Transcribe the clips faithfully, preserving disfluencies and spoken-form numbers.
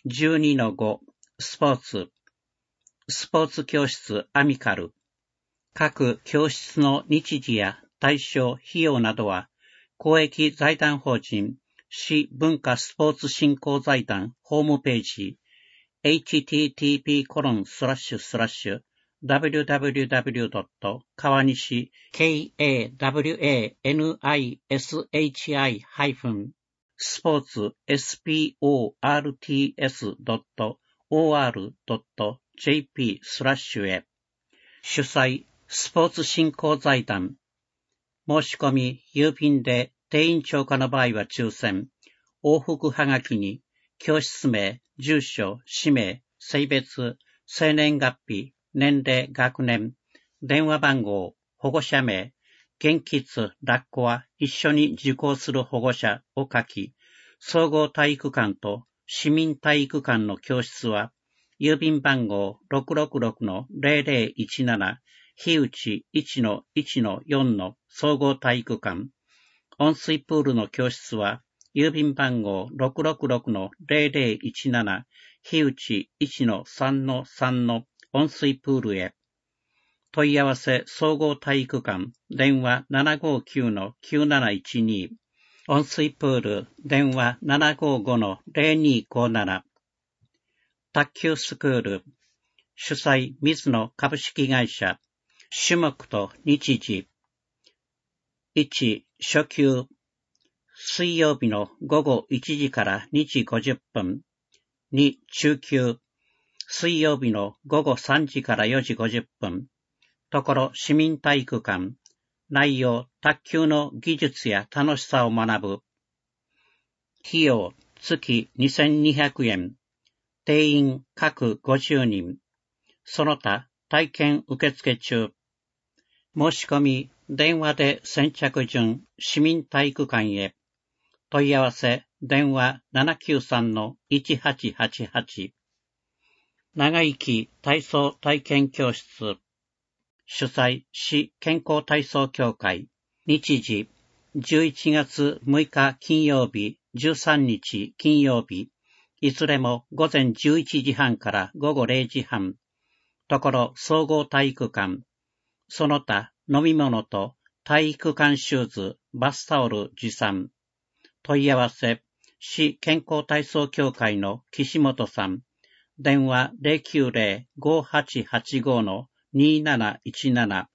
じゅうにのご スポーツ、スポーツ教室アミカル。各教室の日時や対象、費用などは、公益財団法人市文化スポーツ振興財団ホームページ エイチティーティーピーコロンスラッシュスラッシュダブリューダブリューダブリュードット川西 ケーエーダブリューエーエヌアイエスエイチアイ ハイフンスポーツ エスピーオーアールティーエスドットオーアールドットジェーピー スラッシュへ。主催スポーツ振興財団。申し込み郵便で定員超過の場合は抽選。往復はがきに教室名、住所、氏名、性別、生年月日、年齢、学年、電話番号、保護者名、現喫、落語は一緒に受講する保護者を書き、総合体育館と市民体育館の教室は、郵便番号 ろくろくろくのゼロゼロいちなな、日内 いちのいちのよん の総合体育館。温水プールの教室は、郵便番号 ろくろくろくのゼロゼロいちなな、日内 いちのさんのさん の温水プールへ。問い合わせ総合体育館、電話 ななごきゅうのきゅうなないちに、温水プール、電話 ななごごのゼロにごなな。卓球スクール、主催水野株式会社、種目と日時。いち、初級、水曜日の午後いちじからにじごじゅっぷん。に、中級、水曜日の午後さんじからよじごじゅっぷん。ところ市民体育館。内容、卓球の技術や楽しさを学ぶ。費用、月にせんにひゃくえん。定員、各ごじゅうにん。その他、体験受付中。申し込み、電話で先着順、市民体育館へ。問い合わせ、電話 ななきゅうさんのいちはちはちはち。長生き体操体験教室。主催、市健康体操協会。日時、じゅういちがつむいか金曜日、じゅうさんにち金曜日。いずれも午前じゅういちじはんから午後れいじはん。ところ総合体育館。その他飲み物と体育館シューズ、バスタオル持参。問い合わせ、市健康体操協会の岸本さん。電話 ゼロきゅうゼロ ごはちはちごのになないちなな。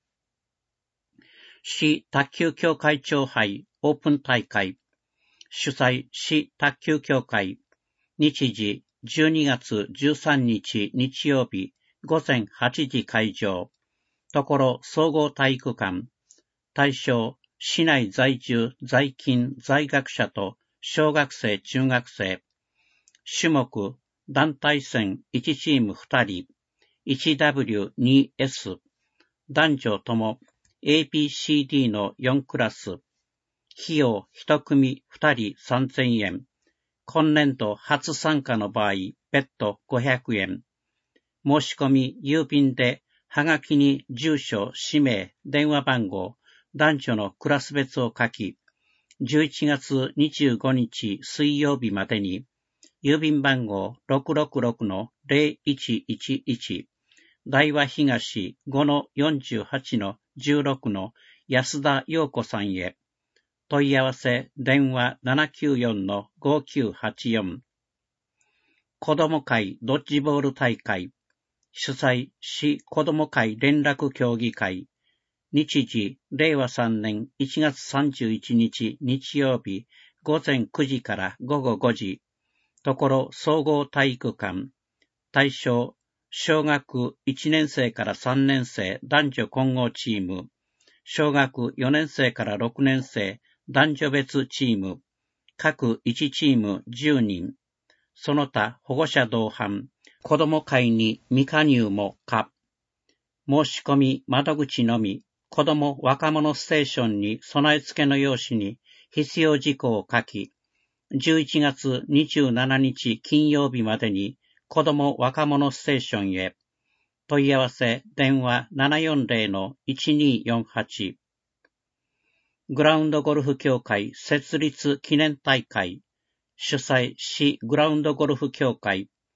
市卓球協会長杯オープン大会。主催、市卓球協会。日時、じゅうにがつじゅうさんにち日曜日、午前はちじ開場。ところ総合体育館。対象、市内在住、在勤、在学者と小学生、中学生。種目、団体戦いちチームふたり、いちダブリューにエス。男女とも エービーシーディー のよんクラス。費用いち組ふたりさんぜんえん。今年度初参加の場合、別途ごひゃくえん。申し込み、郵便で、はがきに住所、氏名、電話番号、男女のクラス別を書き、じゅういちがつにじゅうごにち水曜日までに、郵便番号 ろくろくろくのゼロいちいちいち、大和東 ごのよんじゅうはちのじゅうろくの安田陽子さんへ。問い合わせ、電話 ななきゅうよんのごきゅうはちよん。子ども会ドッジボール大会。主催、市子ども会連絡協議会。日時、れいわさんねんいちがつさんじゅういちにち日曜日、午前くじから午後ごじ。ところ総合体育館。対象、小学いちねんせいからさんねんせい男女混合チーム。小学よねんせいからろくねんせい男女別チーム。各いちチームじゅうにん。その他保護者同伴。子ども会に未加入も可。申し込み窓口のみ、子ども若者ステーションに備え付けの用紙に必要事項を書き、じゅういちがつにじゅうしちにち金曜日までに子ども若者ステーションへ。問い合わせ電話 ななよんゼロのいちによんはち。グラウンドゴルフ協会設立記念大会。主催市グラウンドゴルフ協会。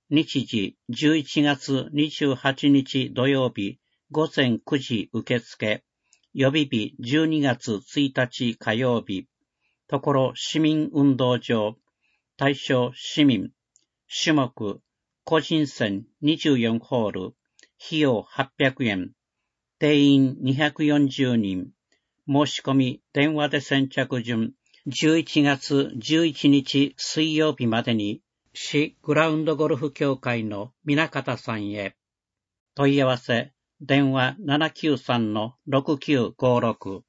日時じゅういちがつにじゅうはちにち土曜日午前くじ受付、予備日じゅうにがつついたち火曜日、ところ市民運動場、対象市民、種目、個人戦にじゅうよんホール、費用はっぴゃくえん、定員にひゃくよんじゅうにん、申し込み電話で先着順、じゅういちがつじゅういちにち水曜日までに、市グラウンドゴルフ協会の南方さんへ。問い合わせ、電話 ななきゅうさんのろくきゅうごろく。